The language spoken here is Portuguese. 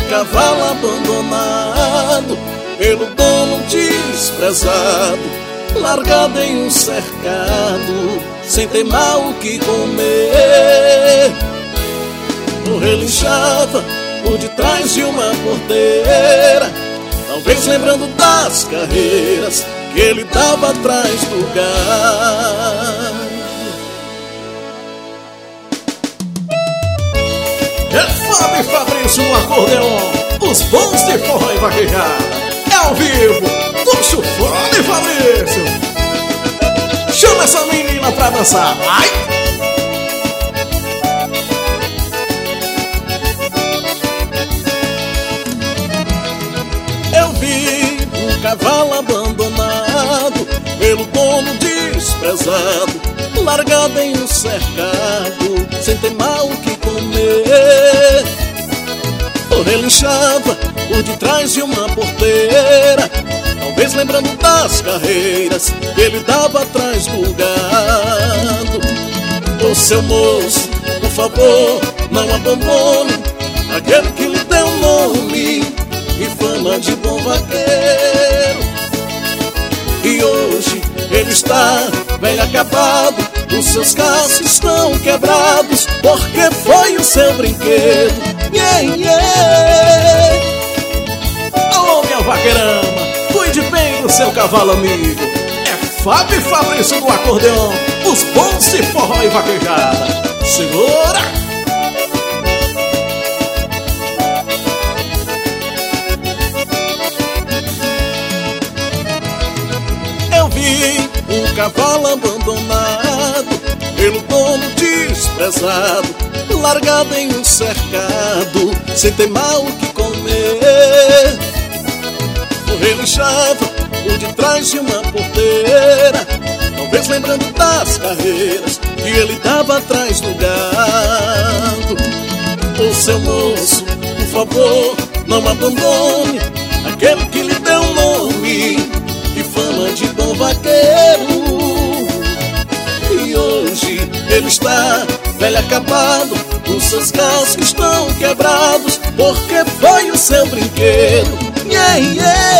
cavalo abandonado pelo dono desprezado, largado em um cercado, sem ter mal o que comer. Relinchava por detrás de uma porteira, talvez lembrando das carreiras que ele dava atrás do gado. É Fábio e Fabrício no acordeon, os bons de forró e vaquejada. É ao vivo, do Chufone, Fabrício. Chama essa menina pra dançar, vai! Eu vi um cavalo abandonado pelo dono desprezado, largado em um cercado, sem ter mal o que comer. Relinchava por detrás de uma porteira, talvez lembrando das carreiras que ele dava atrás do gado. Ô seu moço, por favor, não abandone aquele que lhe deu nome e fama de bom vaqueiro. E hoje ele está bem acabado, os seus cascos estão quebrados, porque foi o seu brinquedo. Yeah, yeah. Alô, minha vaqueirama, cuide bem do seu cavalo amigo. É Fábio e Fabrício no acordeon, os bons de forró e vaquejada. Segura! Eu vi um cavalo abandonado pelo dono desprezado, largado em um cercado, sem ter mal o que comer. Relinchava por detrás de uma porteira, talvez lembrando das carreiras que ele dava atrás do gado. Ô seu moço, por favor, não abandone aquele que lhe deu nome e fama de bom vaqueiro. E hoje ele está velho acabado, os seus cascos estão quebrados, porque foi o seu brinquedo. Yeah, yeah.